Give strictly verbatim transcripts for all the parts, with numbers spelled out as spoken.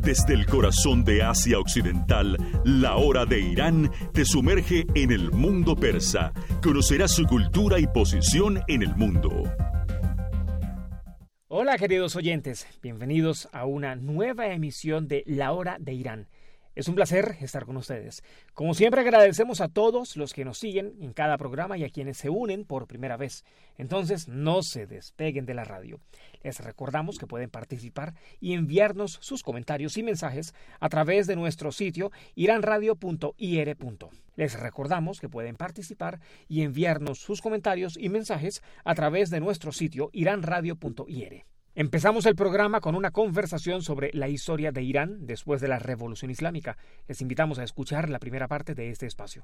Desde el corazón de Asia Occidental, la hora de Irán te sumerge en el mundo persa. Conocerás su cultura y posición en el mundo. Hola queridos oyentes, bienvenidos a una nueva emisión de La Hora de Irán. Es un placer estar con ustedes. Como siempre agradecemos a todos los que nos siguen en cada programa y a quienes se unen por primera vez. Entonces no se despeguen de la radio. Les recordamos que pueden participar y enviarnos sus comentarios y mensajes a través de nuestro sitio iranradio punto i r. Les recordamos que pueden participar y enviarnos sus comentarios y mensajes a través de nuestro sitio iranradio punto i r. Empezamos el programa con una conversación sobre la historia de Irán después de la Revolución Islámica. Les invitamos a escuchar la primera parte de este espacio.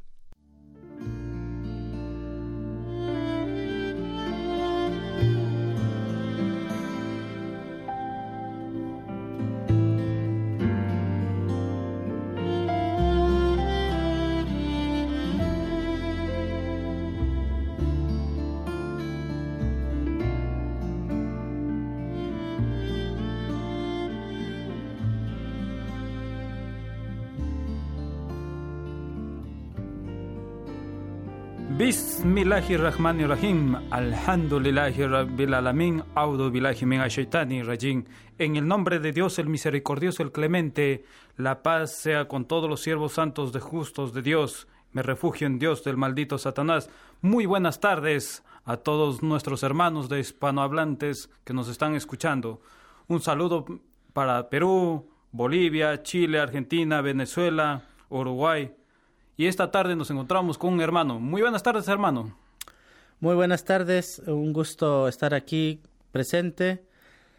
Bismillahirrahmanirrahim. Alhamdulillahi Rabbil Alamin. Audu billahi min ash-shaytani rajim. En el nombre de Dios, el misericordioso, el clemente, la paz sea con todos los siervos santos de justos de Dios. Me refugio en Dios del maldito Satanás. Muy buenas tardes a todos nuestros hermanos de hispanohablantes que nos están escuchando. Un saludo para Perú, Bolivia, Chile, Argentina, Venezuela, Uruguay. Y esta tarde nos encontramos con un hermano. Muy buenas tardes, hermano. Muy buenas tardes. Un gusto estar aquí presente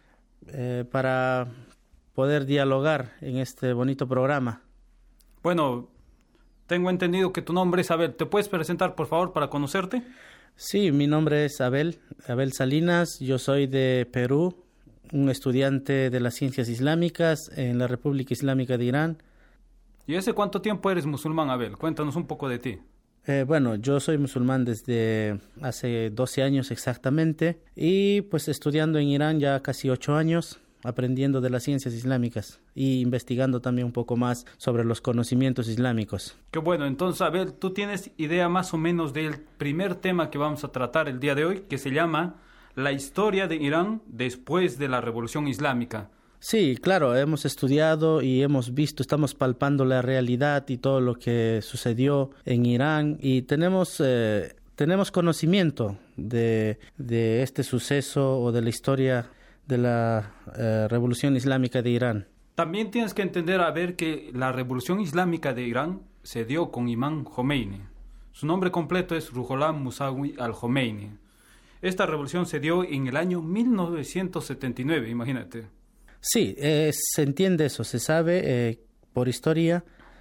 eh, para poder dialogar en este bonito programa. Bueno, tengo entendido que tu nombre es Abel. ¿Te puedes presentar, por favor, para conocerte? Sí, mi nombre es Abel, Abel Salinas. Yo soy de Perú, un estudiante de las ciencias islámicas en la República Islámica de Irán. ¿Y hace cuánto tiempo eres musulmán, Abel? Cuéntanos un poco de ti. Eh, bueno, yo soy musulmán desde hace doce años exactamente y pues estudiando en Irán ya casi ocho años, aprendiendo de las ciencias islámicas y investigando también un poco más sobre los conocimientos islámicos. Qué bueno, entonces, Abel, ¿tú tienes idea más o menos del primer tema que vamos a tratar el día de hoy, que se llama la historia de Irán después de la Revolución Islámica? Sí, claro, hemos estudiado y hemos visto, estamos palpando la realidad y todo lo que sucedió en Irán y tenemos, eh, tenemos conocimiento de, de este suceso o de la historia de la eh, Revolución Islámica de Irán. También tienes que entender, a ver, que la Revolución Islámica de Irán se dio con Imam Khomeini. Su nombre completo es Ruhollah Musawi al-Khomeini. Esta revolución se dio en el año mil novecientos setenta y nueve, imagínate. Sí, eh, se entiende eso, se sabe eh, por historia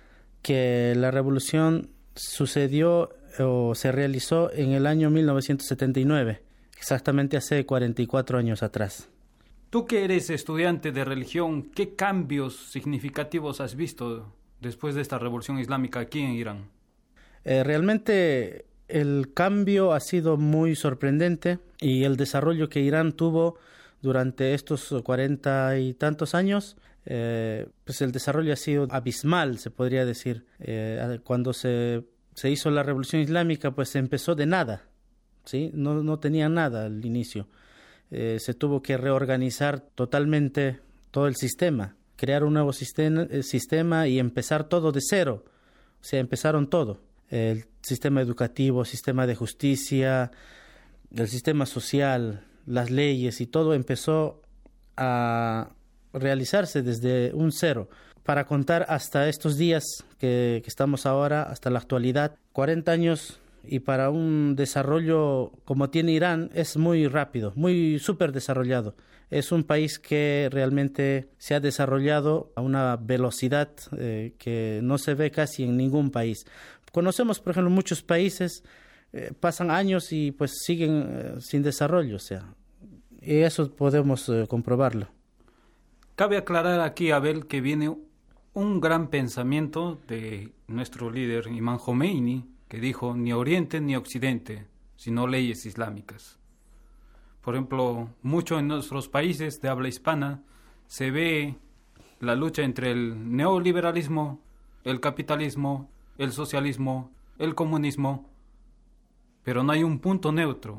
que la revolución sucedió o se realizó en el año mil novecientos setenta y nueve, exactamente hace cuarenta y cuatro años atrás. Tú que eres estudiante de religión, ¿qué cambios significativos has visto después de esta revolución islámica aquí en Irán? Eh, realmente el cambio ha sido muy sorprendente y el desarrollo que Irán tuvo durante estos cuarenta y tantos años, eh, pues el desarrollo ha sido abismal, se podría decir. Eh, cuando se, se hizo la Revolución Islámica, pues se empezó de nada, ¿sí? No, no tenía nada al inicio. Eh, se tuvo que reorganizar totalmente todo el sistema, crear un nuevo sistema, eh, sistema y empezar todo de cero. O sea, empezaron todo. El sistema educativo, sistema de justicia, el sistema social, las leyes y todo empezó a realizarse desde un cero. Para contar hasta estos días que, que estamos ahora, hasta la actualidad, cuarenta años, y para un desarrollo como tiene Irán es muy rápido, muy súper desarrollado. Es un país que realmente se ha desarrollado a una velocidad eh, que no se ve casi en ningún país. Conocemos, por ejemplo, muchos países Eh, pasan años y pues siguen eh, sin desarrollo, o sea, y eso podemos eh, comprobarlo. Cabe aclarar aquí, Abel, que viene un gran pensamiento de nuestro líder Imam Khomeini, que dijo ni Oriente ni Occidente, sino leyes islámicas. Por ejemplo, mucho en nuestros países de habla hispana se ve la lucha entre el neoliberalismo, el capitalismo, el socialismo, el comunismo, pero no hay un punto neutro.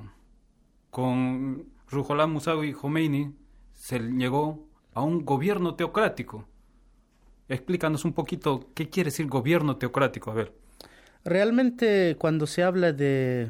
Con Ruhollah Mousavi Khomeini se llegó a un gobierno teocrático. Explícanos un poquito qué quiere decir gobierno teocrático, a ver. Realmente cuando se habla de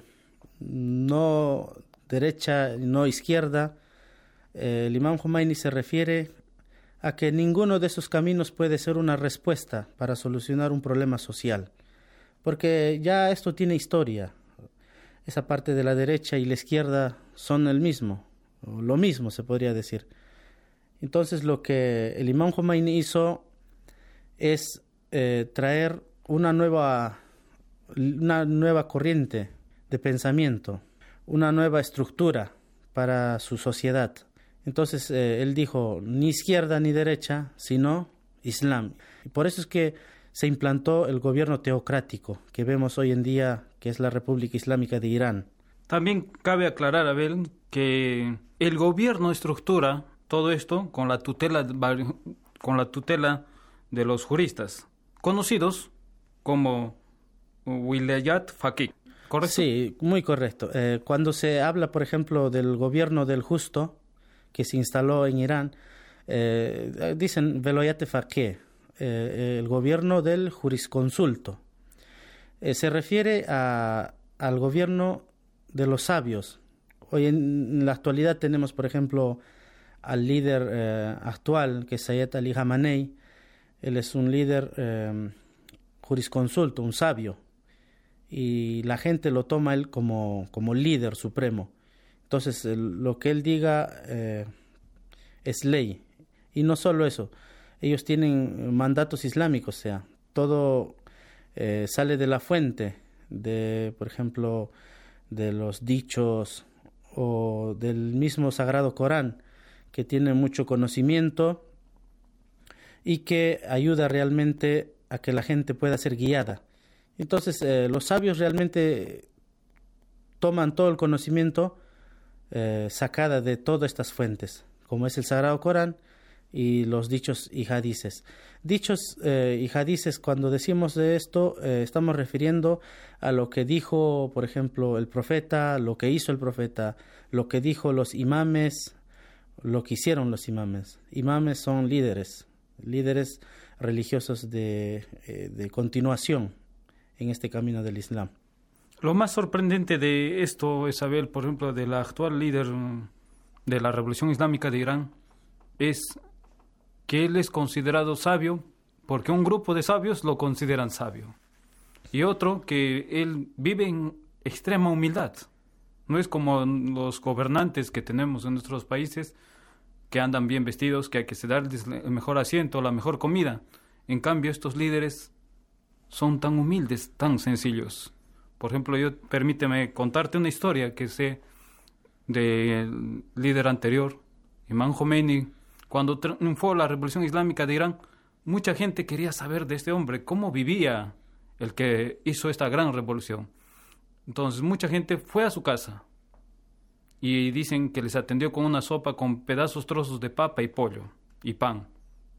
no derecha, no izquierda, eh, el imam Khomeini se refiere a que ninguno de esos caminos puede ser una respuesta para solucionar un problema social, porque ya esto tiene historia. Esa parte de la derecha y la izquierda son el mismo, o lo mismo se podría decir. Entonces lo que el imam Khomeini hizo es eh, traer una nueva, una nueva corriente de pensamiento, una nueva estructura para su sociedad. Entonces eh, él dijo, ni izquierda ni derecha, sino Islam. Y por eso es que se implantó el gobierno teocrático que vemos hoy en día, que es la República Islámica de Irán. También cabe aclarar, Abel, que el gobierno estructura todo esto con la tutela, con la tutela de los juristas, conocidos como Wilayat Faqih, ¿correcto? Sí, muy correcto. Eh, cuando se habla, por ejemplo, del gobierno del justo que se instaló en Irán, eh, dicen Wilayat Faqih, eh, el gobierno del jurisconsulto. Eh, se refiere a, al gobierno de los sabios. Hoy en, en la actualidad tenemos, por ejemplo, al líder eh, actual, que es Ayatollah Ali Khamenei. Él es un líder eh, jurisconsulto, un sabio, y la gente lo toma él como, como líder supremo. Entonces, el, lo que él diga eh, es ley. Y no solo eso, ellos tienen mandatos islámicos, o sea, todo eh, sale de la fuente, de, por ejemplo, de los dichos o del mismo Sagrado Corán, que tiene mucho conocimiento y que ayuda realmente a que la gente pueda ser guiada. Entonces, eh, los sabios realmente toman todo el conocimiento eh, sacada de todas estas fuentes, como es el Sagrado Corán y los dichos y hadices. Dichos eh, y hadices, cuando decimos de esto, eh, estamos refiriendo a lo que dijo, por ejemplo, el profeta, lo que hizo el profeta, lo que dijo los imames, lo que hicieron los imames. Imames son líderes, líderes religiosos de, eh, de continuación en este camino del Islam. Lo más sorprendente de esto, Isabel, por ejemplo, de la actual líder de la Revolución Islámica de Irán, es que él es considerado sabio porque un grupo de sabios lo consideran sabio. Y otro, que él vive en extrema humildad. No es como los gobernantes que tenemos en nuestros países, que andan bien vestidos, que hay que darles el mejor asiento, la mejor comida. En cambio, estos líderes son tan humildes, tan sencillos. Por ejemplo, yo permíteme contarte una historia que sé del líder anterior, Imam Khomeini. Cuando triunfó la Revolución Islámica de Irán, mucha gente quería saber de este hombre, cómo vivía el que hizo esta gran revolución. Entonces, mucha gente fue a su casa y dicen que les atendió con una sopa con pedazos, trozos de papa y pollo y pan.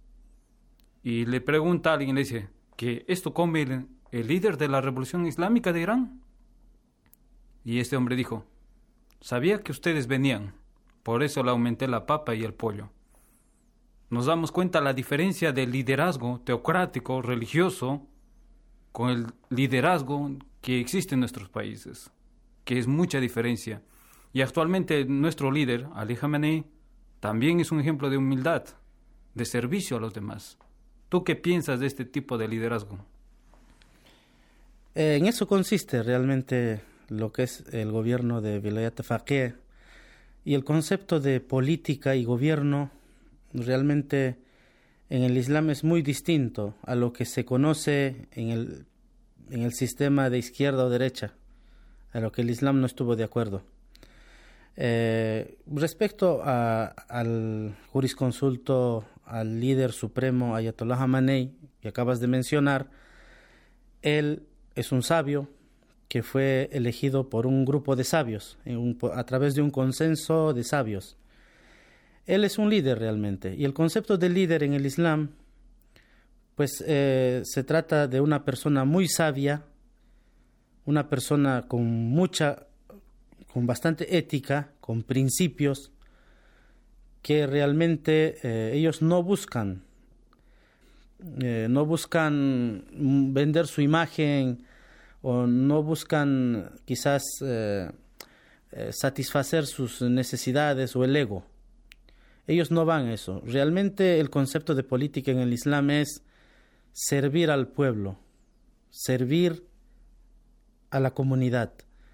Y le pregunta a alguien, le dice, ¿que esto come el, el líder de la Revolución Islámica de Irán? Y este hombre dijo, sabía que ustedes venían, por eso le aumenté la papa y el pollo. Nos damos cuenta la diferencia del liderazgo teocrático, religioso, con el liderazgo que existe en nuestros países, que es mucha diferencia. Y actualmente nuestro líder, Ali Khamenei, también es un ejemplo de humildad, de servicio a los demás. ¿Tú qué piensas de este tipo de liderazgo? Eh, en eso consiste realmente lo que es el gobierno de Wilayat Faqih, y el concepto de política y gobierno realmente en el Islam es muy distinto a lo que se conoce en el, en el sistema de izquierda o derecha, a lo que el Islam no estuvo de acuerdo. Eh, respecto a, al jurisconsulto, al líder supremo Ayatollah Khamenei, que acabas de mencionar, él es un sabio que fue elegido por un grupo de sabios, en un, a través de un consenso de sabios. él es un líder realmente. Y el concepto de líder en el Islam, pues eh, se trata de una persona muy sabia, una persona con mucha, con bastante ética, con principios, que realmente eh, ellos no buscan, eh, no buscan vender su imagen o no buscan quizás eh, eh, satisfacer sus necesidades o el ego. Ellos no van a eso. Realmente el concepto de política en el Islam es servir al pueblo, servir a la comunidad.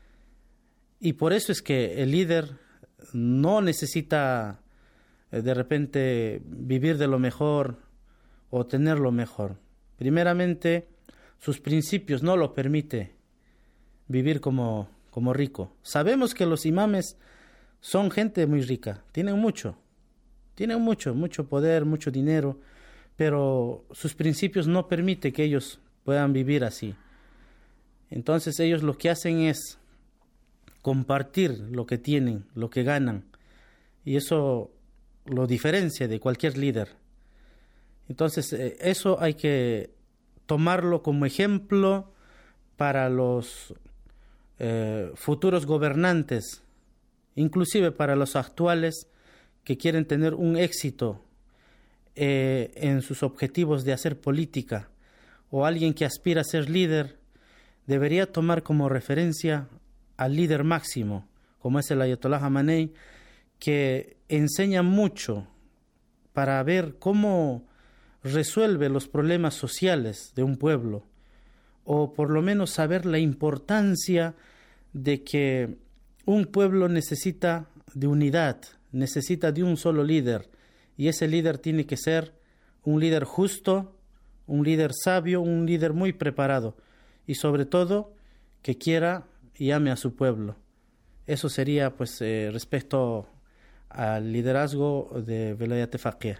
Y por eso es que el líder no necesita eh, de repente vivir de lo mejor o tener lo mejor. Primeramente, sus principios no lo permiten vivir como, como rico. Sabemos que los imames son gente muy rica, tienen mucho, tienen mucho, mucho poder, mucho dinero, pero sus principios no permiten que ellos puedan vivir así. Entonces ellos lo que hacen es compartir lo que tienen, lo que ganan, y eso lo diferencia de cualquier líder. Entonces eh, eso hay que tomarlo como ejemplo para los eh, futuros gobernantes, inclusive para los actuales que quieren tener un éxito eh, en sus objetivos de hacer política, o alguien que aspira a ser líder, debería tomar como referencia al líder máximo, como es el Ayatollah Khamenei, que enseña mucho para ver cómo resuelve los problemas sociales de un pueblo, o por lo menos saber la importancia de que un pueblo necesita de unidad, necesita de un solo líder, y ese líder tiene que ser un líder justo, un líder sabio, un líder muy preparado, y sobre todo que quiera y ame a su pueblo. Eso sería pues eh, respecto al liderazgo de Velayat Faqih.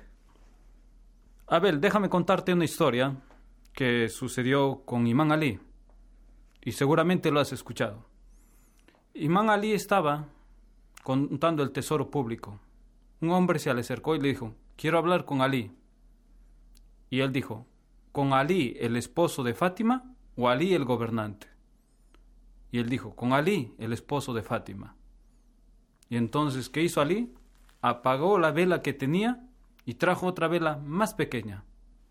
Abel, déjame contarte una historia que sucedió con Imam Ali, y seguramente lo has escuchado. Imam Ali estaba contando el tesoro público. Un hombre se le acercó y le dijo: quiero hablar con Ali. Y él dijo: ¿con Ali, el esposo de Fátima, o Ali, el gobernante? Y él dijo: con Ali, el esposo de Fátima. Y entonces, ¿qué hizo Ali? Apagó la vela que tenía y trajo otra vela más pequeña.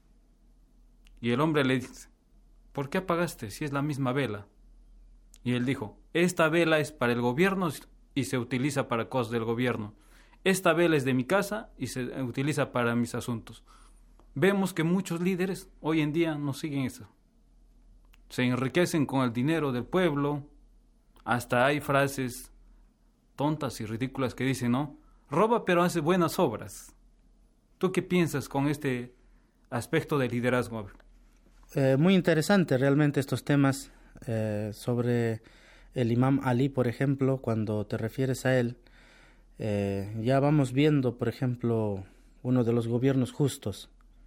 Y el hombre le dice: ¿por qué apagaste si es la misma vela? Y él dijo: esta vela es para el gobierno y se utiliza para cosas del gobierno. Esta vela es de mi casa y se utiliza para mis asuntos. Vemos que muchos líderes hoy en día no siguen eso. Se enriquecen con el dinero del pueblo. Hasta hay frases tontas y ridículas que dicen, ¿no? Roba pero hace buenas obras. ¿Tú qué piensas con este aspecto de liderazgo? Eh, muy interesante realmente estos temas eh, sobre el Imam Ali, por ejemplo, cuando te refieres a él. Eh, ya vamos viendo, por ejemplo, uno de los gobiernos justos.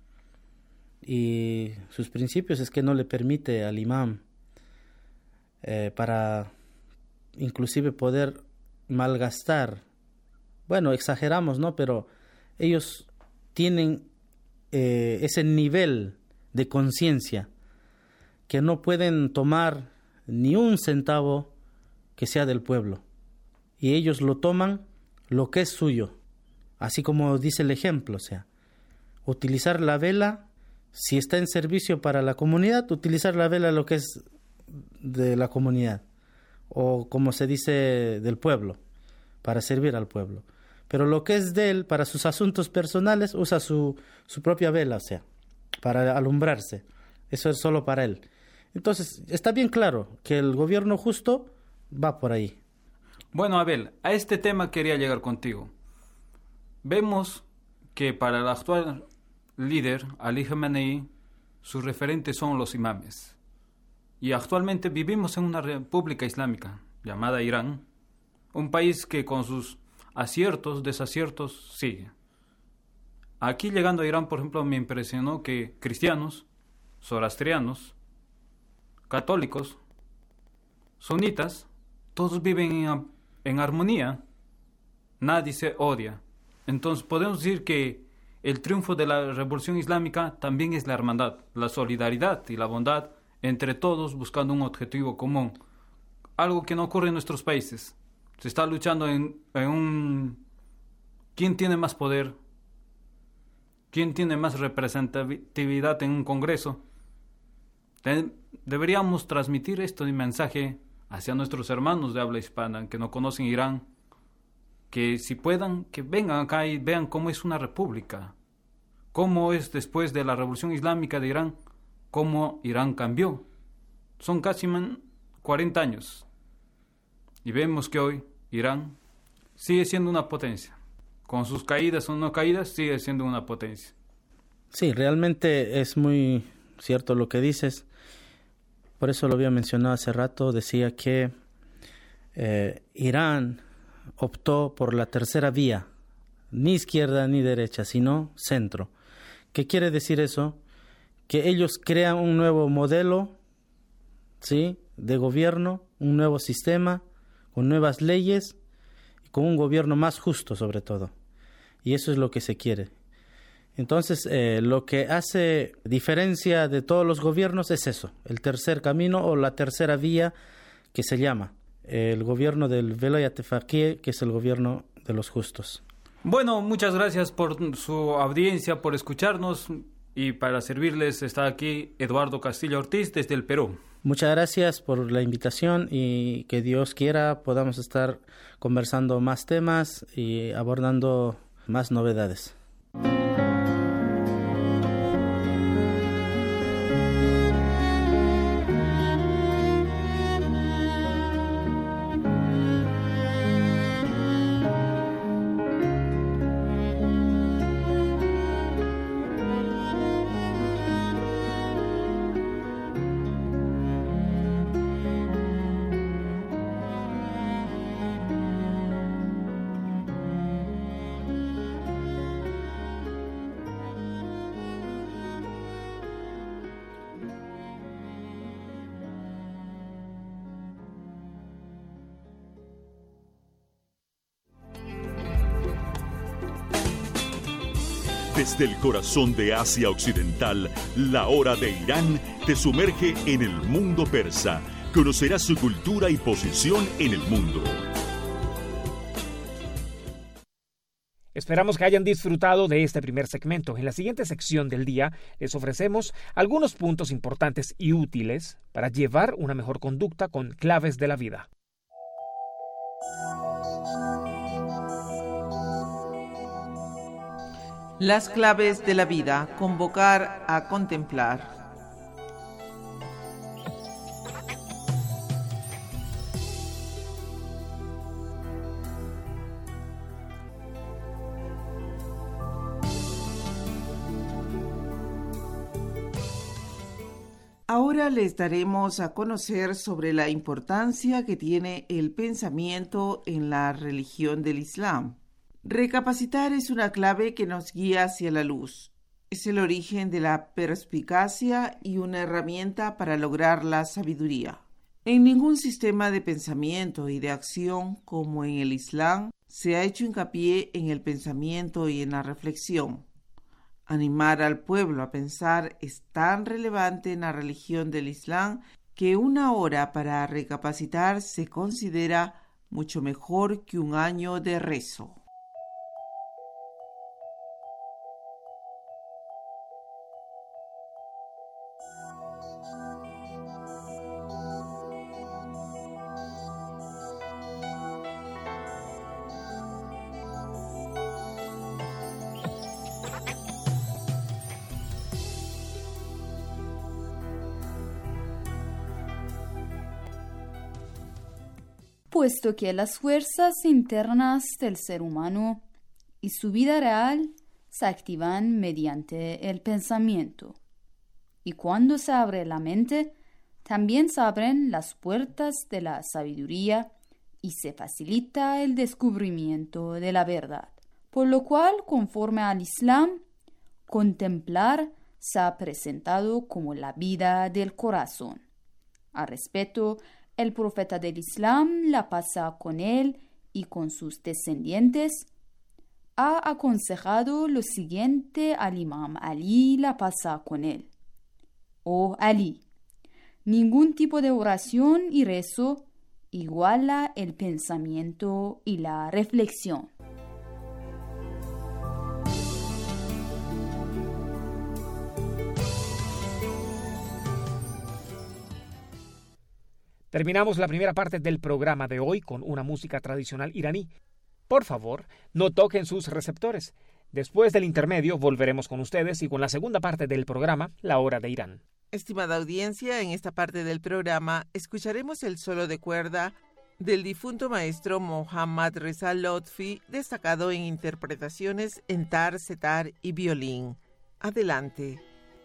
Y sus principios es que no le permite al imam eh, para inclusive poder malgastar. Bueno, exageramos, ¿no? Pero ellos tienen eh, ese nivel de conciencia que no pueden tomar ni un centavo que sea del pueblo. Y ellos lo toman lo que es suyo. Así como dice el ejemplo, o sea, utilizar la vela. Si está en servicio para la comunidad, utilizar la vela lo que es de la comunidad, o como se dice, del pueblo, para servir al pueblo. Pero lo que es de él, para sus asuntos personales, usa su, su propia vela, o sea, para alumbrarse. Eso es solo para él. Entonces, está bien claro que el gobierno justo va por ahí. Bueno, Abel, a este tema quería llegar contigo. Vemos que para el actual líder, Ali Khamenei, sus referentes son los imames. Y actualmente vivimos en una república islámica llamada Irán, un país que con sus aciertos, desaciertos, sigue. Aquí llegando a Irán, por ejemplo, me impresionó que cristianos, zoroastrianos, católicos, sunitas, todos viven en, en armonía, nadie se odia. Entonces podemos decir que el triunfo de la Revolución Islámica también es la hermandad, la solidaridad y la bondad entre todos buscando un objetivo común. Algo que no ocurre en nuestros países. Se está luchando en, en un... ¿Quién tiene más poder? ¿Quién tiene más representatividad en un congreso? De- deberíamos transmitir este mensaje hacia nuestros hermanos de habla hispana que no conocen Irán, que si puedan, que vengan acá y vean cómo es una república, cómo es después de la Revolución Islámica de Irán, cómo Irán cambió. Son casi cuarenta años y vemos que hoy Irán sigue siendo una potencia. Con sus caídas o no caídas, sigue siendo una potencia. Sí, realmente es muy cierto lo que dices. Por eso lo había mencionado hace rato. Decía que eh, Irán optó por la tercera vía, ni izquierda ni derecha, sino centro. ¿Qué quiere decir eso? Que ellos crean un nuevo modelo, ¿sí?, de gobierno, un nuevo sistema, con nuevas leyes, con un gobierno más justo sobre todo. Y eso es lo que se quiere. Entonces, eh, lo que hace diferencia de todos los gobiernos es eso, el tercer camino o la tercera vía que se llama el gobierno del Velayat Faqih, que es el gobierno de los justos. Bueno, muchas gracias por su audiencia, por escucharnos, y para servirles está aquí Eduardo Castillo Ortiz desde el Perú. Muchas gracias por la invitación y que Dios quiera podamos estar conversando más temas y abordando más novedades. Desde el corazón de Asia Occidental, la hora de Irán te sumerge en el mundo persa. Conocerás su cultura y posición en el mundo. Esperamos que hayan disfrutado de este primer segmento. En la siguiente sección del día les ofrecemos algunos puntos importantes y útiles para llevar una mejor conducta con claves de la vida. Las claves de la vida, convocar a contemplar. Ahora les daremos a conocer sobre la importancia que tiene el pensamiento en la religión del Islam. Recapacitar es una clave que nos guía hacia la luz. Es el origen de la perspicacia y una herramienta para lograr la sabiduría. En ningún sistema de pensamiento y de acción como en el Islam se ha hecho hincapié en el pensamiento y en la reflexión. Animar al pueblo a pensar es tan relevante en la religión del Islam que una hora para recapacitar se considera mucho mejor que un año de rezo. Puesto que las fuerzas internas del ser humano y su vida real se activan mediante el pensamiento. Y cuando se abre la mente, también se abren las puertas de la sabiduría y se facilita el descubrimiento de la verdad. Por lo cual, conforme al Islam, contemplar se ha presentado como la vida del corazón. Al respecto, el profeta del Islam, la paz con él y con sus descendientes, ha aconsejado lo siguiente al imam Ali, la paz con él. Oh Ali, ningún tipo de oración y rezo iguala el pensamiento y la reflexión. Terminamos la primera parte del programa de hoy con una música tradicional iraní. Por favor, no toquen sus receptores. Después del intermedio volveremos con ustedes y con la segunda parte del programa, La Hora de Irán. Estimada audiencia, en esta parte del programa escucharemos el solo de cuerda del difunto maestro Mohammad Reza Lotfi, destacado en interpretaciones en tar, setar y violín. Adelante.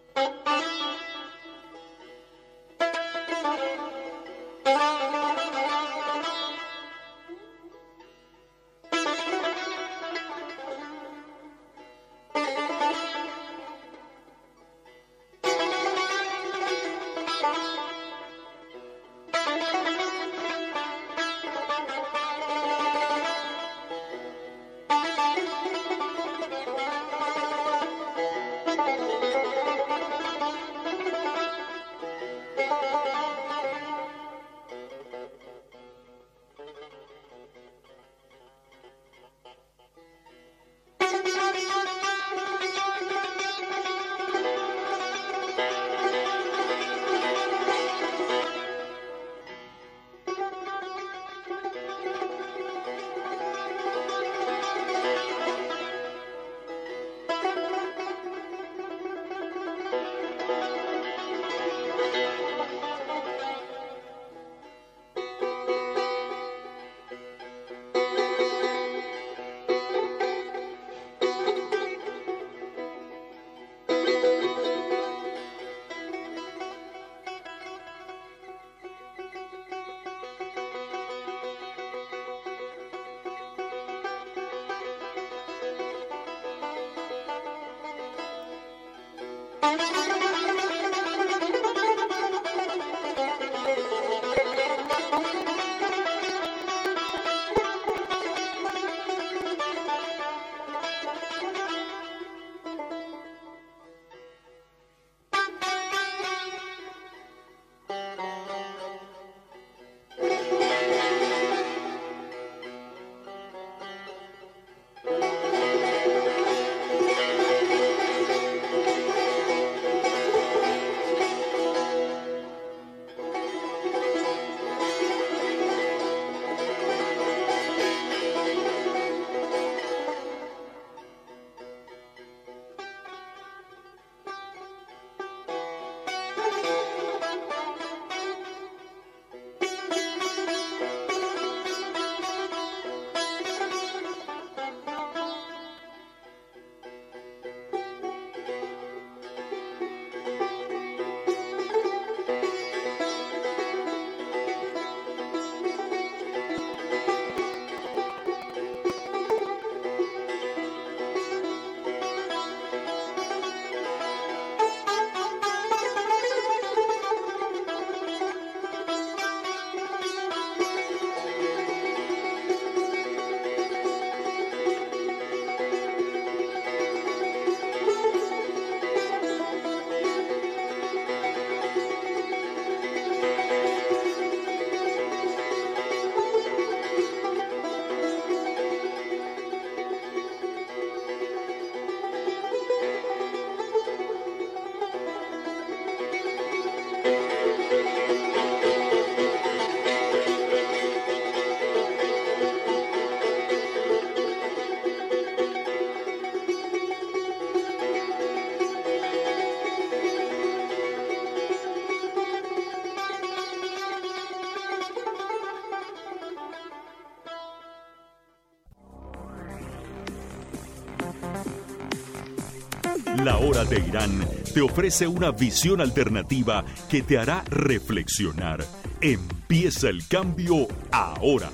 La Hora de Irán te ofrece una visión alternativa que te hará reflexionar. Empieza el cambio ahora.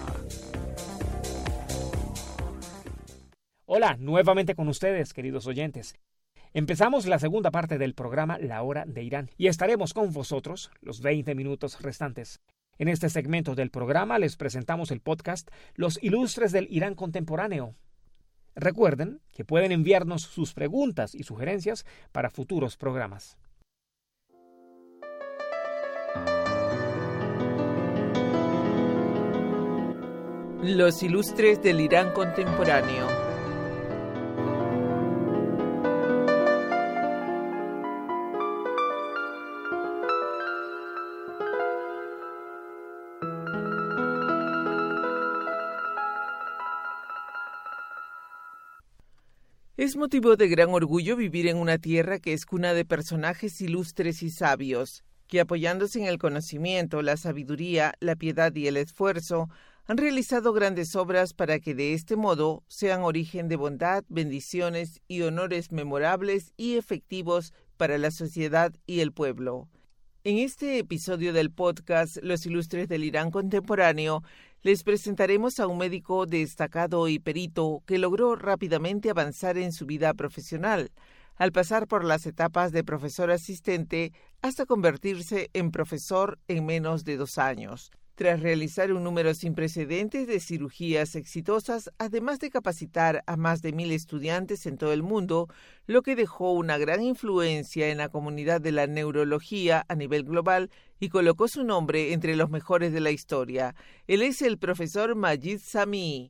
Hola, nuevamente con ustedes, queridos oyentes. Empezamos la segunda parte del programa La Hora de Irán y estaremos con vosotros los veinte minutos restantes. En este segmento del programa les presentamos el podcast Los Ilustres del Irán Contemporáneo. Recuerden que pueden enviarnos sus preguntas y sugerencias para futuros programas. Los ilustres del Irán contemporáneo. Es motivo de gran orgullo vivir en una tierra que es cuna de personajes ilustres y sabios, que apoyándose en el conocimiento, la sabiduría, la piedad y el esfuerzo, han realizado grandes obras para que de este modo sean origen de bondad, bendiciones y honores memorables y efectivos para la sociedad y el pueblo. En este episodio del podcast Los Ilustres del Irán Contemporáneo, les presentaremos a un médico destacado y perito que logró rápidamente avanzar en su vida profesional, al pasar por las etapas de profesor asistente hasta convertirse en profesor en menos de dos años. Tras realizar un número sin precedentes de cirugías exitosas, además de capacitar a más de mil estudiantes en todo el mundo, lo que dejó una gran influencia en la comunidad de la neurología a nivel global y colocó su nombre entre los mejores de la historia. Él es el profesor Majid Samii.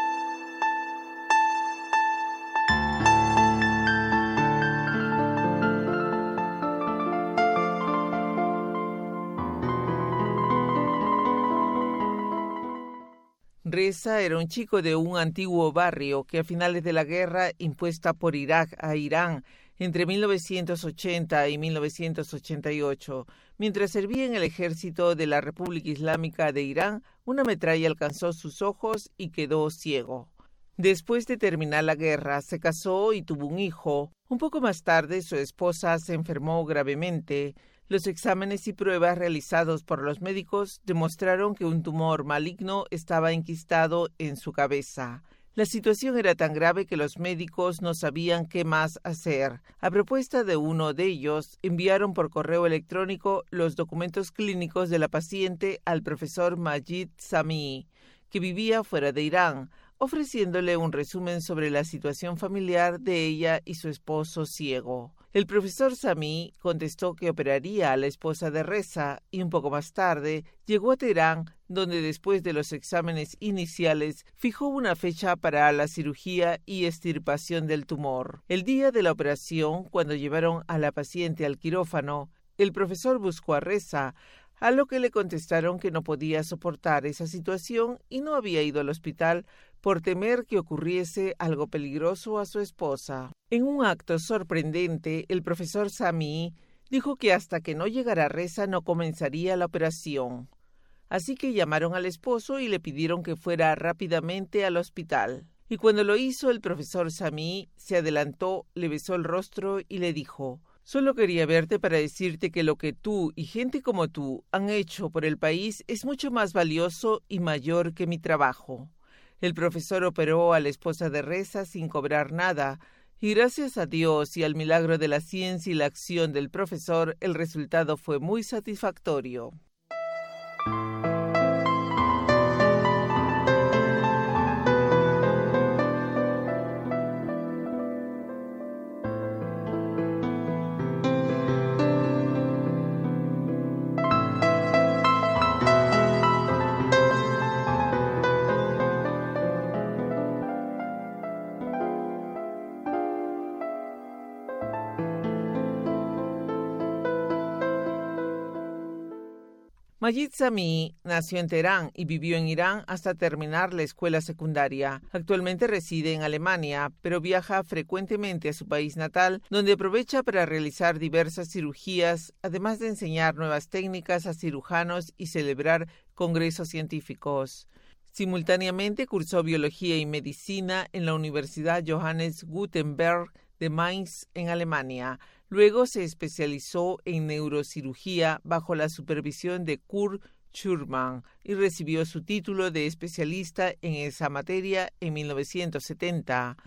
Reza era un chico de un antiguo barrio que a finales de la guerra impuesta por Irak a Irán entre mil novecientos ochenta y mil novecientos ochenta y ocho, mientras servía en el ejército de la República Islámica de Irán, una metralla alcanzó sus ojos y quedó ciego. Después de terminar la guerra, se casó y tuvo un hijo. Un poco más tarde, su esposa se enfermó gravemente. Los exámenes y pruebas realizados por los médicos demostraron que un tumor maligno estaba enquistado en su cabeza. La situación era tan grave que los médicos no sabían qué más hacer. A propuesta de uno de ellos, enviaron por correo electrónico los documentos clínicos de la paciente al profesor Majid Samii, que vivía fuera de Irán, ofreciéndole un resumen sobre la situación familiar de ella y su esposo ciego. El profesor Samii contestó que operaría a la esposa de Reza y un poco más tarde llegó a Teherán, donde después de los exámenes iniciales fijó una fecha para la cirugía y extirpación del tumor. El día de la operación, cuando llevaron a la paciente al quirófano, el profesor buscó a Reza, a lo que le contestaron que no podía soportar esa situación y no había ido al hospital por temer que ocurriese algo peligroso a su esposa. En un acto sorprendente, el profesor Samii dijo que hasta que no llegara Reza no comenzaría la operación. Así que llamaron al esposo y le pidieron que fuera rápidamente al hospital. Y cuando lo hizo, el profesor Samii se adelantó, le besó el rostro y le dijo: «Solo quería verte para decirte que lo que tú y gente como tú han hecho por el país es mucho más valioso y mayor que mi trabajo». El profesor operó a la esposa de Reza sin cobrar nada, y gracias a Dios y al milagro de la ciencia y la acción del profesor, el resultado fue muy satisfactorio. Majid Samii nació en Teherán y vivió en Irán hasta terminar la escuela secundaria. Actualmente reside en Alemania, pero viaja frecuentemente a su país natal, donde aprovecha para realizar diversas cirugías, además de enseñar nuevas técnicas a cirujanos y celebrar congresos científicos. Simultáneamente cursó biología y medicina en la Universidad Johannes Gutenberg de Mainz, en Alemania. Luego se especializó en neurocirugía bajo la supervisión de Kurt Schurman y recibió su título de especialista en esa materia en mil novecientos setenta.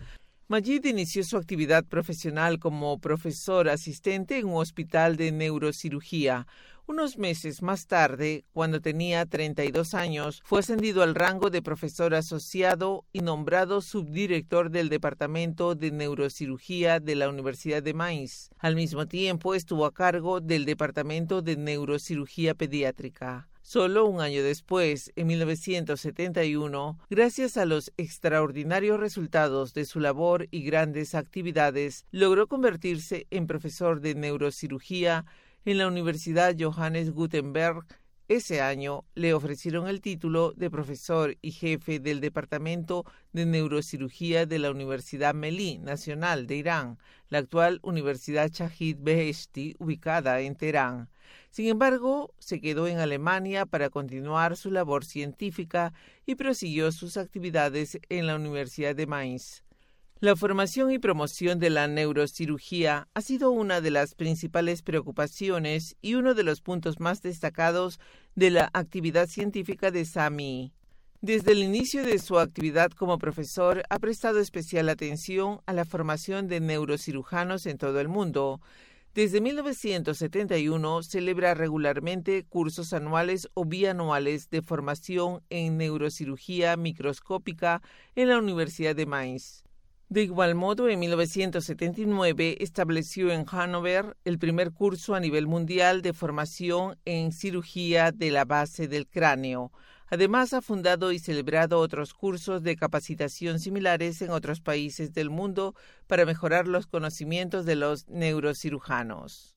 Majid inició su actividad profesional como profesor asistente en un hospital de neurocirugía. Unos meses más tarde, cuando tenía treinta y dos años, fue ascendido al rango de profesor asociado y nombrado subdirector del Departamento de Neurocirugía de la Universidad de Mainz. Al mismo tiempo, estuvo a cargo del Departamento de Neurocirugía Pediátrica. Solo un año después, en mil novecientos setenta y uno, gracias a los extraordinarios resultados de su labor y grandes actividades, logró convertirse en profesor de neurocirugía en la Universidad Johannes Gutenberg. Ese año le ofrecieron el título de profesor y jefe del Departamento de Neurocirugía de la Universidad Melli Nacional de Irán, la actual Universidad Shahid Beheshti, ubicada en Teherán. Sin embargo, se quedó en Alemania para continuar su labor científica y prosiguió sus actividades en la Universidad de Mainz. La formación y promoción de la neurocirugía ha sido una de las principales preocupaciones y uno de los puntos más destacados de la actividad científica de Sami. Desde el inicio de su actividad como profesor, ha prestado especial atención a la formación de neurocirujanos en todo el mundo. Desde mil novecientos setenta y uno celebra regularmente cursos anuales o bianuales de formación en neurocirugía microscópica en la Universidad de Mainz. De igual modo, en mil novecientos setenta y nueve estableció en Hannover el primer curso a nivel mundial de formación en cirugía de la base del cráneo. Además, ha fundado y celebrado otros cursos de capacitación similares en otros países del mundo para mejorar los conocimientos de los neurocirujanos.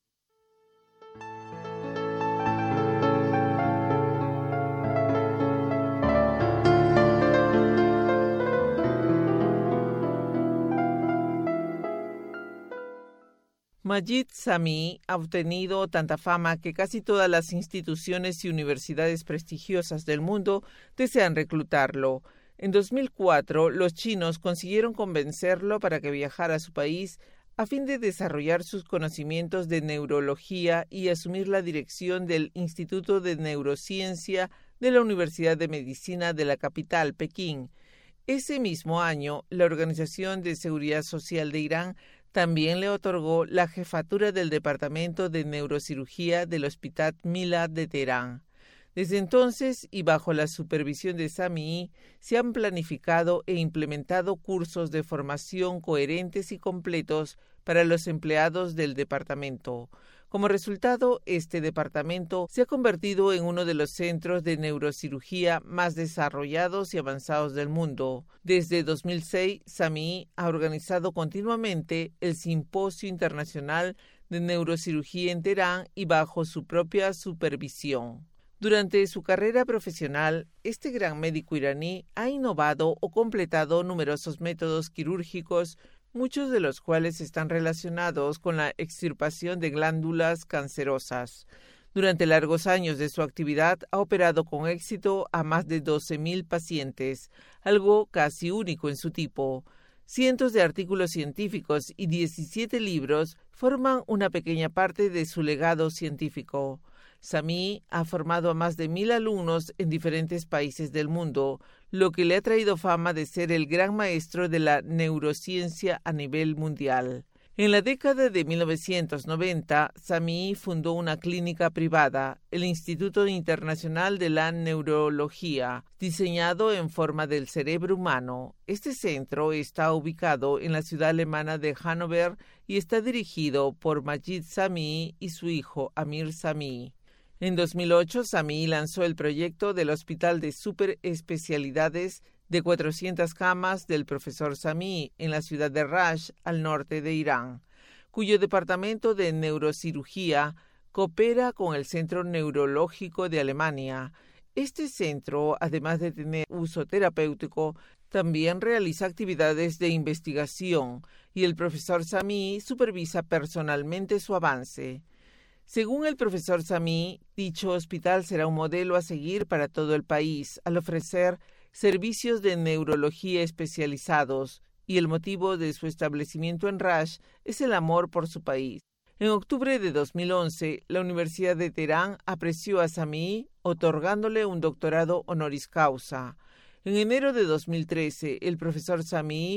Majid Sami ha obtenido tanta fama que casi todas las instituciones y universidades prestigiosas del mundo desean reclutarlo. En dos mil cuatro, los chinos consiguieron convencerlo para que viajara a su país a fin de desarrollar sus conocimientos de neurología y asumir la dirección del Instituto de Neurociencia de la Universidad de Medicina de la capital, Pekín. Ese mismo año, la Organización de Seguridad Social de Irán también le otorgó la jefatura del Departamento de Neurocirugía del Hospital Mila de Teherán. Desde entonces, y bajo la supervisión de Sami, se han planificado e implementado cursos de formación coherentes y completos para los empleados del departamento. Como resultado, este departamento se ha convertido en uno de los centros de neurocirugía más desarrollados y avanzados del mundo. Desde dos mil seis, Sami ha organizado continuamente el Simposio Internacional de Neurocirugía en Teherán y bajo su propia supervisión. Durante su carrera profesional, este gran médico iraní ha innovado o completado numerosos métodos quirúrgicos, muchos de los cuales están relacionados con la extirpación de glándulas cancerosas. Durante largos años de su actividad, ha operado con éxito a más de doce mil pacientes, algo casi único en su tipo. Cientos de artículos científicos y diecisiete libros forman una pequeña parte de su legado científico. Sami ha formado a más de mil alumnos en diferentes países del mundo, lo que le ha traído fama de ser el gran maestro de la neurociencia a nivel mundial. En la década de mil novecientos noventa, Sami fundó una clínica privada, el Instituto Internacional de la Neurología, diseñado en forma del cerebro humano. Este centro está ubicado en la ciudad alemana de Hannover y está dirigido por Majid Sami y su hijo Amir Sami. En dos mil ocho, Sami lanzó el proyecto del Hospital de Superespecialidades de cuatrocientas camas del profesor Sami en la ciudad de Raj, al norte de Irán, cuyo departamento de neurocirugía coopera con el Centro Neurológico de Alemania. Este centro, además de tener uso terapéutico, también realiza actividades de investigación y el profesor Sami supervisa personalmente su avance. Según el profesor Sami, dicho hospital será un modelo a seguir para todo el país al ofrecer servicios de neurología especializados, y el motivo de su establecimiento en Raj es el amor por su país. En octubre de dos mil once, la Universidad de Teherán apreció a Sami otorgándole un doctorado honoris causa. En enero de dos mil trece, el profesor Sami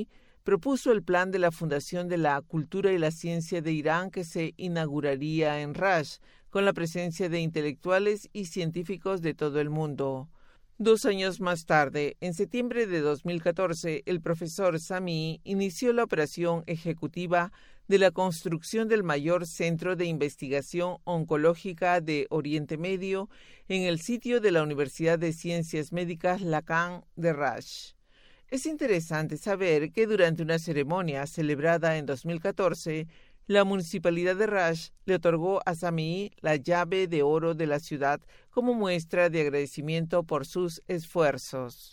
propuso el plan de la Fundación de la Cultura y la Ciencia de Irán que se inauguraría en Raj, con la presencia de intelectuales y científicos de todo el mundo. Dos años más tarde, en septiembre de dos mil catorce, el profesor Sami inició la operación ejecutiva de la construcción del mayor centro de investigación oncológica de Oriente Medio en el sitio de la Universidad de Ciencias Médicas Lacan de Raj. Es interesante saber que durante una ceremonia celebrada en dos mil catorce, la Municipalidad de Raj le otorgó a Sami la llave de oro de la ciudad como muestra de agradecimiento por sus esfuerzos.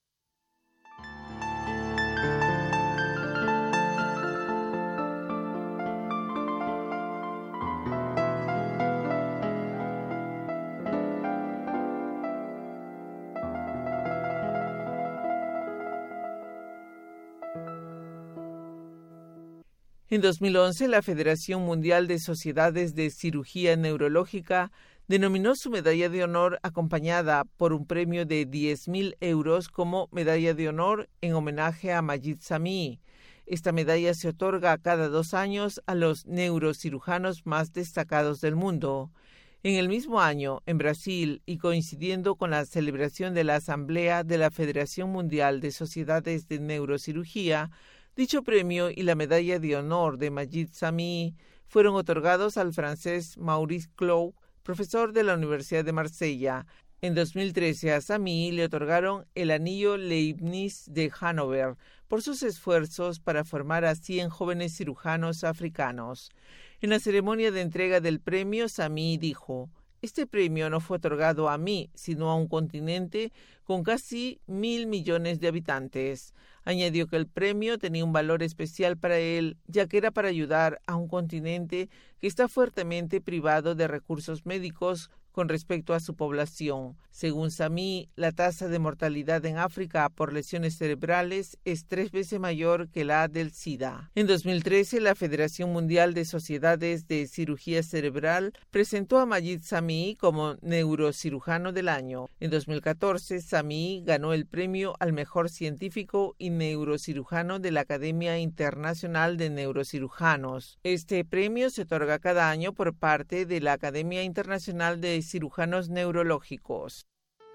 En dos mil once, la Federación Mundial de Sociedades de Cirugía Neurológica denominó su medalla de honor acompañada por un premio de diez mil euros como medalla de honor en homenaje a Majid Sami. Esta medalla se otorga cada dos años a los neurocirujanos más destacados del mundo. En el mismo año, en Brasil, y coincidiendo con la celebración de la Asamblea de la Federación Mundial de Sociedades de Neurocirugía, dicho premio y la medalla de honor de Majid Sami fueron otorgados al francés Maurice Cloux, profesor de la Universidad de Marsella. En dos mil trece a Sami le otorgaron el anillo Leibniz de Hannover por sus esfuerzos para formar a cien jóvenes cirujanos africanos. En la ceremonia de entrega del premio, Sami dijo: «Este premio no fue otorgado a mí, sino a un continente con casi mil millones de habitantes». Añadió que el premio tenía un valor especial para él, ya que era para ayudar a un continente que está fuertemente privado de recursos médicos con respecto a su población. Según Sami, la tasa de mortalidad en África por lesiones cerebrales es tres veces mayor que la del SIDA. En dos mil trece, la Federación Mundial de Sociedades de Cirugía Cerebral presentó a Majid Sami como neurocirujano del año. En dos mil catorce, Sami ganó el premio al mejor científico y neurocirujano de la Academia Internacional de Neurocirujanos. Este premio se otorga cada año por parte de la Academia Internacional de Cirujanos Neurológicos.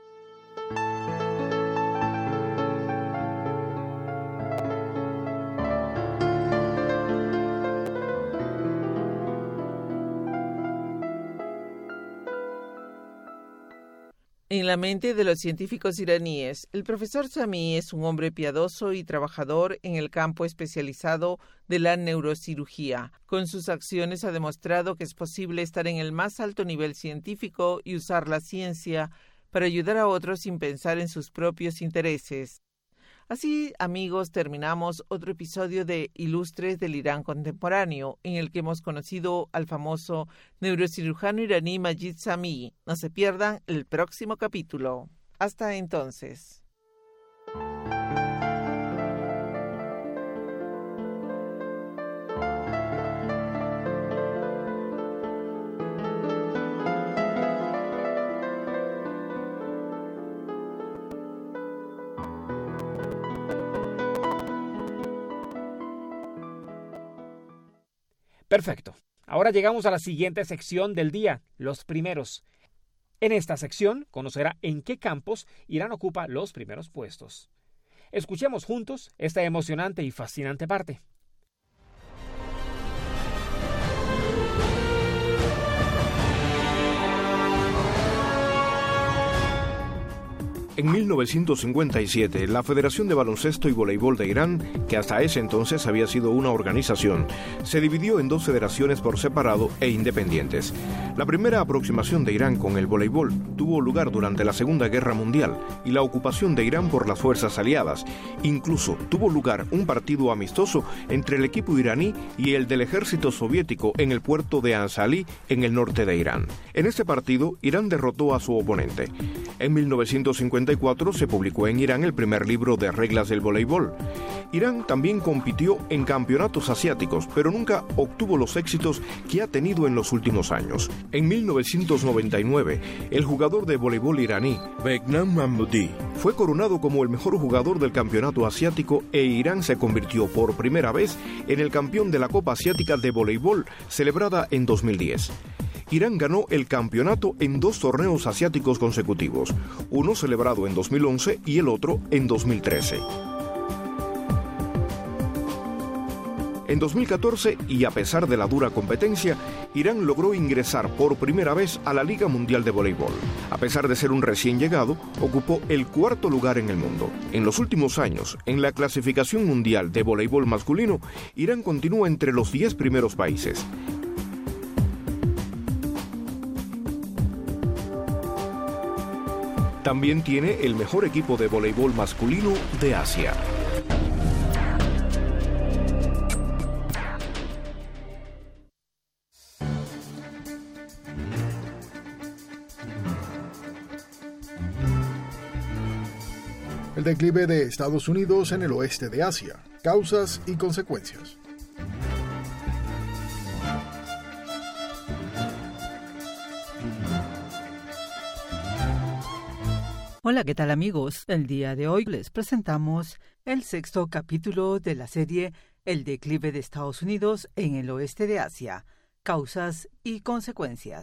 En la mente de los científicos iraníes, el profesor Sami es un hombre piadoso y trabajador en el campo especializado de la neurocirugía. Con sus acciones ha demostrado que es posible estar en el más alto nivel científico y usar la ciencia para ayudar a otros sin pensar en sus propios intereses. Así, amigos, terminamos otro episodio de Ilustres del Irán Contemporáneo, en el que hemos conocido al famoso neurocirujano iraní Majid Sami. No se pierdan el próximo capítulo. Hasta entonces. Perfecto. Ahora llegamos a la siguiente sección del día, los primeros. En esta sección conocerá en qué campos Irán ocupa los primeros puestos. Escuchemos juntos esta emocionante y fascinante parte. En mil novecientos cincuenta y siete, la Federación de Baloncesto y Voleibol de Irán, que hasta ese entonces había sido una organización, se dividió en dos federaciones por separado e independientes. La primera aproximación de Irán con el voleibol tuvo lugar durante la Segunda Guerra Mundial y la ocupación de Irán por las fuerzas aliadas. Incluso tuvo lugar un partido amistoso entre el equipo iraní y el del ejército soviético en el puerto de Ansalí, en el norte de Irán. En este partido, Irán derrotó a su oponente. En mil novecientos cincuenta sesenta y cuatro se publicó en Irán el primer libro de reglas del voleibol. Irán también compitió en campeonatos asiáticos, pero nunca obtuvo los éxitos que ha tenido en los últimos años. En mil novecientos noventa y nueve, el jugador de voleibol iraní, Behnam Mahmoudi, fue coronado como el mejor jugador del campeonato asiático e Irán se convirtió por primera vez en el campeón de la Copa Asiática de Voleibol, celebrada en dos mil diez. Irán ganó el campeonato en dos torneos asiáticos consecutivos, uno celebrado en dos mil once y el otro en dos mil trece. En dos mil catorce, y a pesar de la dura competencia, Irán logró ingresar por primera vez a la Liga Mundial de Voleibol. A pesar de ser un recién llegado, ocupó el cuarto lugar en el mundo. En los últimos años, en la clasificación mundial de voleibol masculino, Irán continúa entre los diez primeros países. También tiene el mejor equipo de voleibol masculino de Asia. El declive de Estados Unidos en el oeste de Asia, causas y consecuencias. Hola, ¿qué tal amigos? El día de hoy les presentamos el sexto capítulo de la serie El declive de Estados Unidos en el oeste de Asia, causas y consecuencias.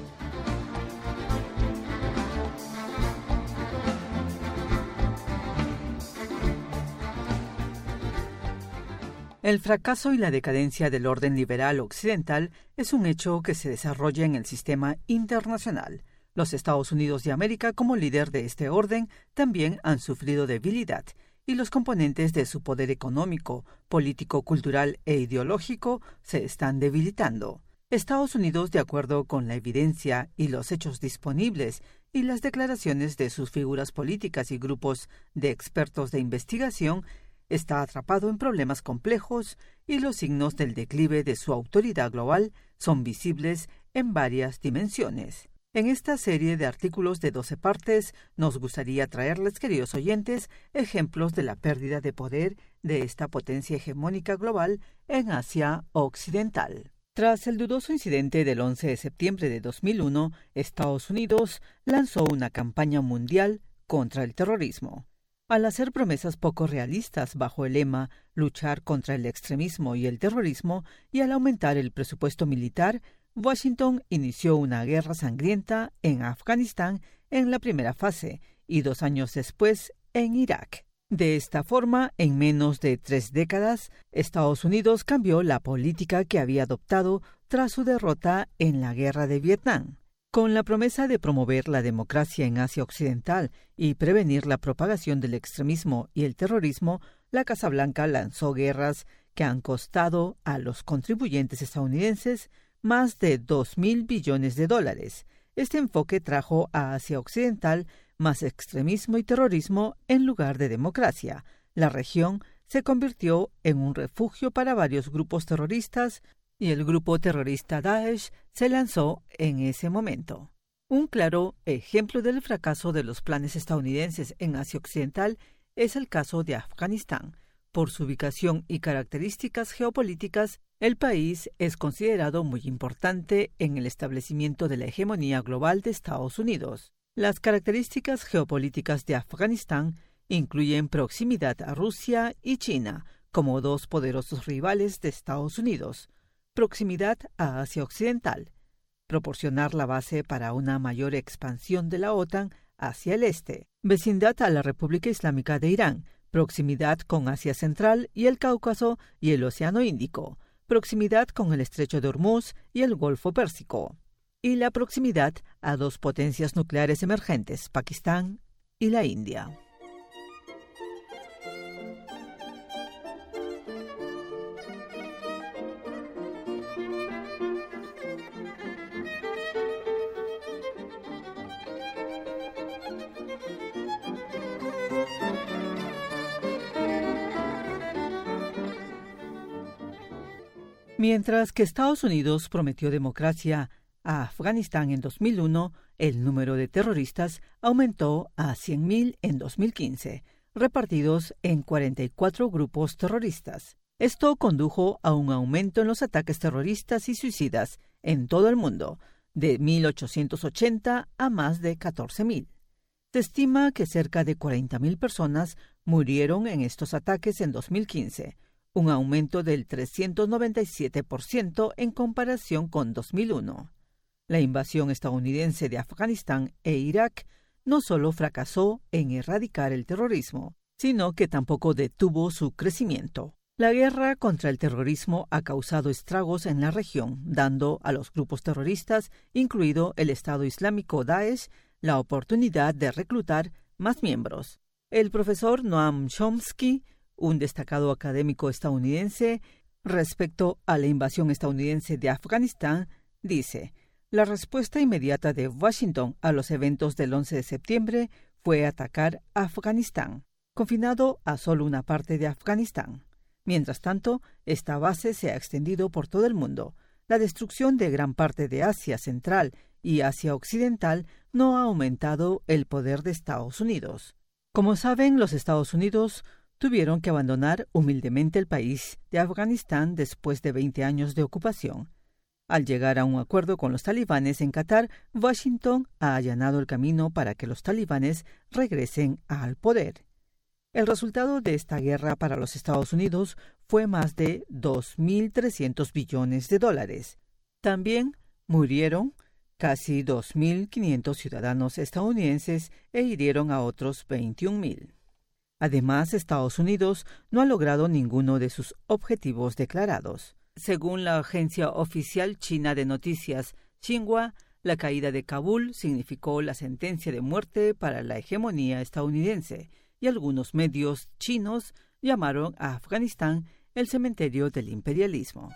El fracaso y la decadencia del orden liberal occidental es un hecho que se desarrolla en el sistema internacional. Los Estados Unidos de América, como líder de este orden, también han sufrido debilidad, y los componentes de su poder económico, político, cultural e ideológico se están debilitando. Estados Unidos, de acuerdo con la evidencia y los hechos disponibles y las declaraciones de sus figuras políticas y grupos de expertos de investigación, está atrapado en problemas complejos y los signos del declive de su autoridad global son visibles en varias dimensiones. En esta serie de artículos de doce partes nos gustaría traerles, queridos oyentes, ejemplos de la pérdida de poder de esta potencia hegemónica global en Asia Occidental. Tras el dudoso incidente del once de septiembre de dos mil uno, Estados Unidos lanzó una campaña mundial contra el terrorismo. Al hacer promesas poco realistas bajo el lema luchar contra el extremismo y el terrorismo y al aumentar el presupuesto militar, Washington inició una guerra sangrienta en Afganistán en la primera fase y dos años después en Irak. De esta forma, en menos de tres décadas, Estados Unidos cambió la política que había adoptado tras su derrota en la guerra de Vietnam. Con la promesa de promover la democracia en Asia Occidental y prevenir la propagación del extremismo y el terrorismo, la Casa Blanca lanzó guerras que han costado a los contribuyentes estadounidenses más de dos mil billones de dólares. Este enfoque trajo a Asia Occidental más extremismo y terrorismo en lugar de democracia. La región se convirtió en un refugio para varios grupos terroristas y el grupo terrorista Daesh se lanzó en ese momento. Un claro ejemplo del fracaso de los planes estadounidenses en Asia Occidental es el caso de Afganistán. Por su ubicación y características geopolíticas, el país es considerado muy importante en el establecimiento de la hegemonía global de Estados Unidos. Las características geopolíticas de Afganistán incluyen proximidad a Rusia y China como dos poderosos rivales de Estados Unidos, proximidad a Asia Occidental, proporcionar la base para una mayor expansión de la OTAN hacia el este, vecindad a la República Islámica de Irán, proximidad con Asia Central y el Cáucaso y el Océano Índico, proximidad con el Estrecho de Hormuz y el Golfo Pérsico, y la proximidad a dos potencias nucleares emergentes, Pakistán y la India. Mientras que Estados Unidos prometió democracia a Afganistán en dos mil uno, el número de terroristas aumentó a cien mil en dos mil quince, repartidos en cuarenta y cuatro grupos terroristas. Esto condujo a un aumento en los ataques terroristas y suicidas en todo el mundo, de mil ochocientos ochenta a más de catorce mil. Se estima que cerca de cuarenta mil personas murieron en estos ataques en dos mil quince, un aumento del trescientos noventa y siete por ciento en comparación con dos mil uno. La invasión estadounidense de Afganistán e Irak no solo fracasó en erradicar el terrorismo, sino que tampoco detuvo su crecimiento. La guerra contra el terrorismo ha causado estragos en la región, dando a los grupos terroristas, incluido el Estado Islámico Daesh, la oportunidad de reclutar más miembros. El profesor Noam Chomsky, un destacado académico estadounidense, respecto a la invasión estadounidense de Afganistán, dice: la respuesta inmediata de Washington a los eventos del once de septiembre fue atacar Afganistán, confinado a solo una parte de Afganistán. Mientras tanto, esta base se ha extendido por todo el mundo. La destrucción de gran parte de Asia Central y Asia Occidental no ha aumentado el poder de Estados Unidos. Como saben, los Estados Unidos tuvieron que abandonar humildemente el país de Afganistán después de veinte años de ocupación. Al llegar a un acuerdo con los talibanes en Qatar, Washington ha allanado el camino para que los talibanes regresen al poder. El resultado de esta guerra para los Estados Unidos fue más de dos mil trescientos billones de dólares. También murieron casi dos mil quinientos ciudadanos estadounidenses e hirieron a otros veintiún mil. Además, Estados Unidos no ha logrado ninguno de sus objetivos declarados. Según la agencia oficial china de noticias Xinhua, la caída de Kabul significó la sentencia de muerte para la hegemonía estadounidense, y algunos medios chinos llamaron a Afganistán el cementerio del imperialismo.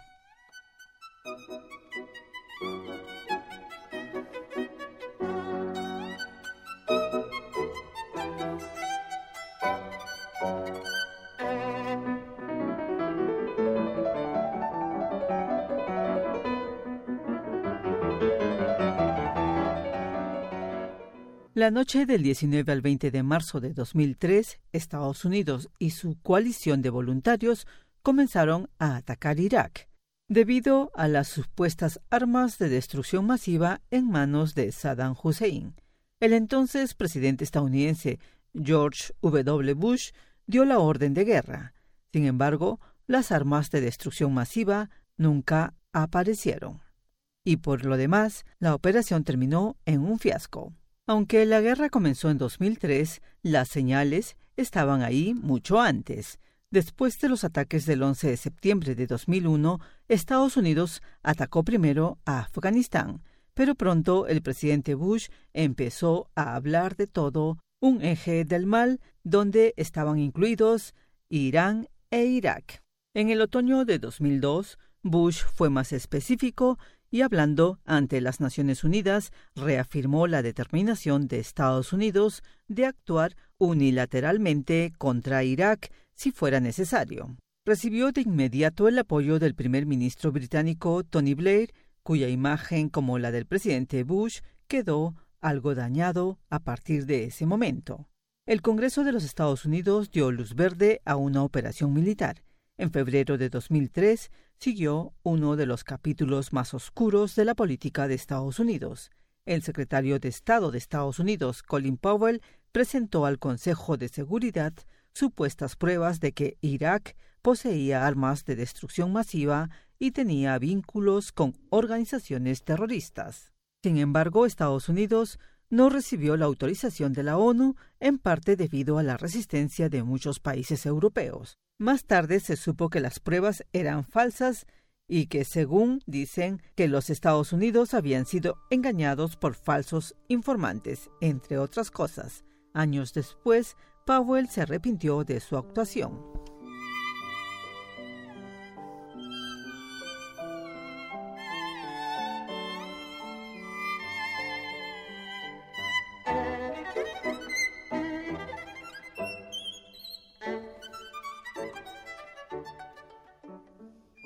La noche del diecinueve al veinte de marzo de dos mil tres, Estados Unidos y su coalición de voluntarios comenzaron a atacar Irak, debido a las supuestas armas de destrucción masiva en manos de Saddam Hussein. El entonces presidente estadounidense George W. Bush dio la orden de guerra. Sin embargo, las armas de destrucción masiva nunca aparecieron. Y por lo demás, la operación terminó en un fiasco. Aunque la guerra comenzó en dos mil tres, las señales estaban ahí mucho antes. Después de los ataques del once de septiembre de dos mil uno, Estados Unidos atacó primero a Afganistán, pero pronto el presidente Bush empezó a hablar de todo un eje del mal donde estaban incluidos Irán e Irak. En el otoño de dos mil dos, Bush fue más específico y hablando ante las Naciones Unidas, reafirmó la determinación de Estados Unidos de actuar unilateralmente contra Irak si fuera necesario. Recibió de inmediato el apoyo del primer ministro británico Tony Blair, cuya imagen, como la del presidente Bush, quedó algo dañado a partir de ese momento. El Congreso de los Estados Unidos dio luz verde a una operación militar. En febrero de dos mil tres siguió uno de los capítulos más oscuros de la política de Estados Unidos. El secretario de Estado de Estados Unidos, Colin Powell, presentó al Consejo de Seguridad supuestas pruebas de que Irak poseía armas de destrucción masiva y tenía vínculos con organizaciones terroristas. Sin embargo, Estados Unidos no recibió la autorización de la ONU, en parte debido a la resistencia de muchos países europeos. Más tarde se supo que las pruebas eran falsas y que, según dicen, que los Estados Unidos habían sido engañados por falsos informantes, entre otras cosas. Años después, Powell se arrepintió de su actuación.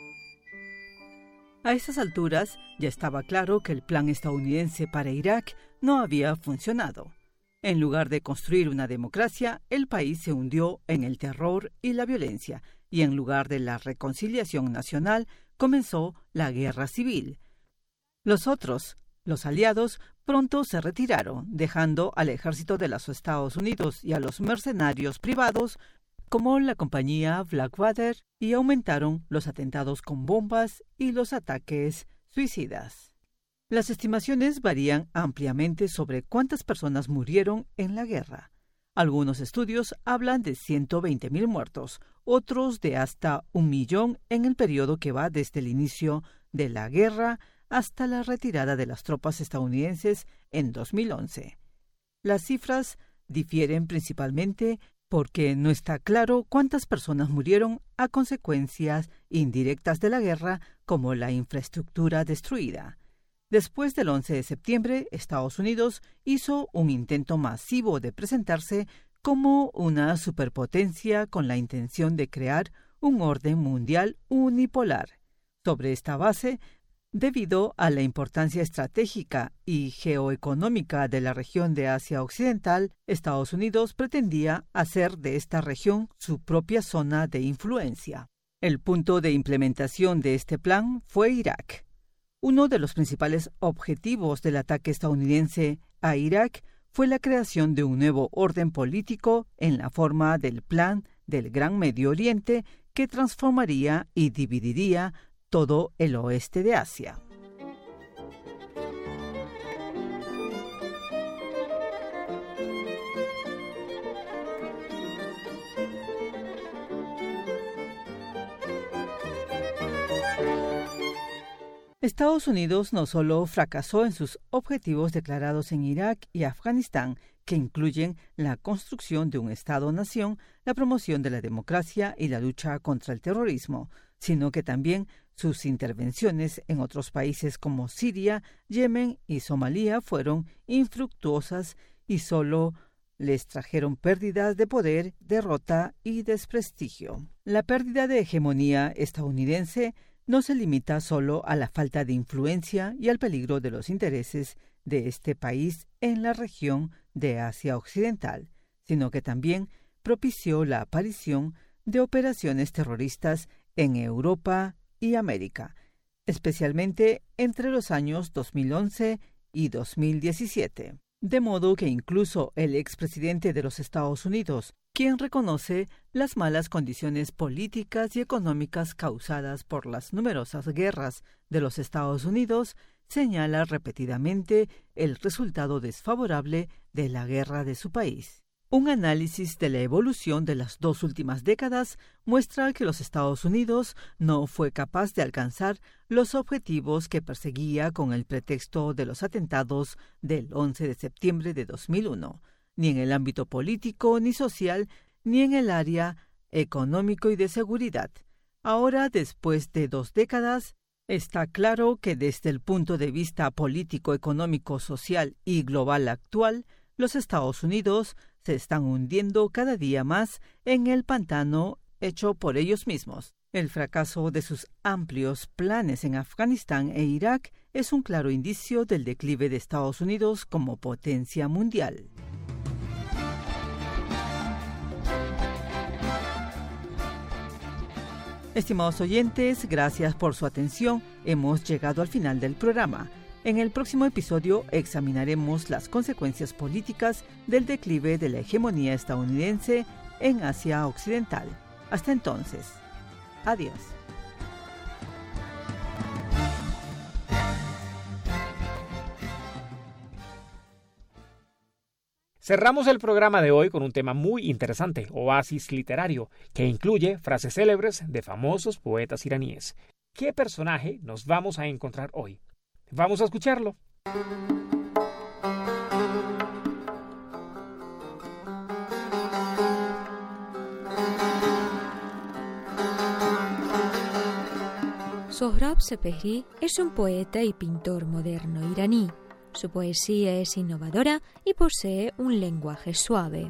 A esas alturas ya estaba claro que el plan estadounidense para Irak no había funcionado. En lugar de construir una democracia, el país se hundió en el terror y la violencia, y en lugar de la reconciliación nacional, comenzó la guerra civil. Los otros, los aliados, pronto se retiraron, dejando al ejército de los Estados Unidos y a los mercenarios privados, como la compañía Blackwater, y aumentaron los atentados con bombas y los ataques suicidas. Las estimaciones varían ampliamente sobre cuántas personas murieron en la guerra. Algunos estudios hablan de ciento veinte mil muertos, otros de hasta un millón en el periodo que va desde el inicio de la guerra hasta la retirada de las tropas estadounidenses en dos mil once. Las cifras difieren principalmente porque no está claro cuántas personas murieron a consecuencias indirectas de la guerra, como la infraestructura destruida. Después del once de septiembre, Estados Unidos hizo un intento masivo de presentarse como una superpotencia con la intención de crear un orden mundial unipolar. Sobre esta base, debido a la importancia estratégica y geoeconómica de la región de Asia Occidental, Estados Unidos pretendía hacer de esta región su propia zona de influencia. El punto de implementación de este plan fue Irak. Uno de los principales objetivos del ataque estadounidense a Irak fue la creación de un nuevo orden político en la forma del Plan del Gran Medio Oriente, que transformaría y dividiría todo el oeste de Asia. Estados Unidos no solo fracasó en sus objetivos declarados en Irak y Afganistán, que incluyen la construcción de un Estado-nación, la promoción de la democracia y la lucha contra el terrorismo, sino que también sus intervenciones en otros países como Siria, Yemen y Somalia fueron infructuosas y solo les trajeron pérdidas de poder, derrota y desprestigio. La pérdida de hegemonía estadounidense no se limita solo a la falta de influencia y al peligro de los intereses de este país en la región de Asia Occidental, sino que también propició la aparición de operaciones terroristas en Europa y América, especialmente entre los años dos mil once y dos mil diecisiete. De modo que incluso el expresidente de los Estados Unidos, quien reconoce las malas condiciones políticas y económicas causadas por las numerosas guerras de los Estados Unidos, señala repetidamente el resultado desfavorable de la guerra de su país. Un análisis de la evolución de las dos últimas décadas muestra que los Estados Unidos no fue capaz de alcanzar los objetivos que perseguía con el pretexto de los atentados del once de septiembre de dos mil uno, ni en el ámbito político ni social, ni en el área económico y de seguridad. Ahora, después de dos décadas, está claro que desde el punto de vista político, económico, social y global actual, los Estados Unidos se están hundiendo cada día más en el pantano hecho por ellos mismos. El fracaso de sus amplios planes en Afganistán e Irak es un claro indicio del declive de Estados Unidos como potencia mundial. Estimados oyentes, gracias por su atención. Hemos llegado al final del programa. En el próximo episodio examinaremos las consecuencias políticas del declive de la hegemonía estadounidense en Asia Occidental. Hasta entonces, adiós. Cerramos el programa de hoy con un tema muy interesante, oasis literario, que incluye frases célebres de famosos poetas iraníes. ¿Qué personaje nos vamos a encontrar hoy? Vamos a escucharlo. Sohrab Sepehri es un poeta y pintor moderno iraní. Su poesía es innovadora y posee un lenguaje suave.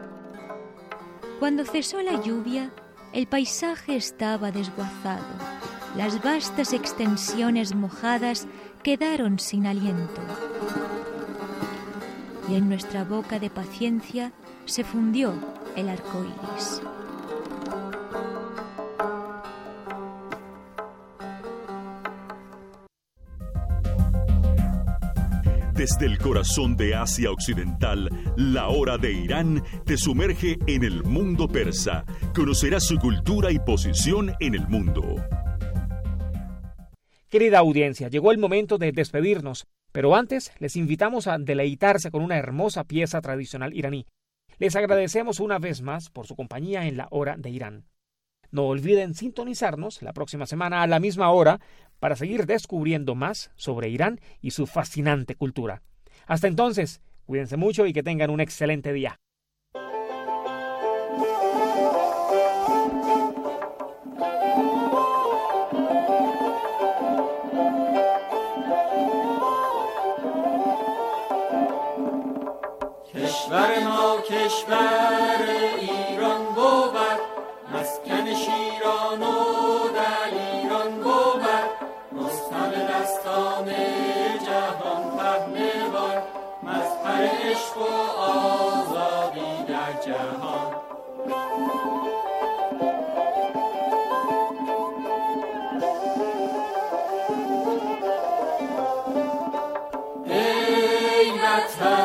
Cuando cesó la lluvia, el paisaje estaba desguazado las vastas extensiones mojadas quedaron sin aliento. Y en nuestra boca de paciencia se fundió el arco iris. Desde el corazón de Asia Occidental, La Hora de Irán te sumerge en el mundo persa. Conocerás su cultura y posición en el mundo. Querida audiencia, llegó el momento de despedirnos, pero antes les invitamos a deleitarse con una hermosa pieza tradicional iraní. Les agradecemos una vez más por su compañía en La Hora de Irán. No olviden sintonizarnos la próxima semana a la misma hora para seguir descubriendo más sobre Irán y su fascinante cultura. Hasta entonces, cuídense mucho y que tengan un excelente día. کشور ما کشور ایران بود مسکن شیران و در ایران بود رستم دستان جهان پهلوان مظهر عشق و آزادی در جهان ای وطن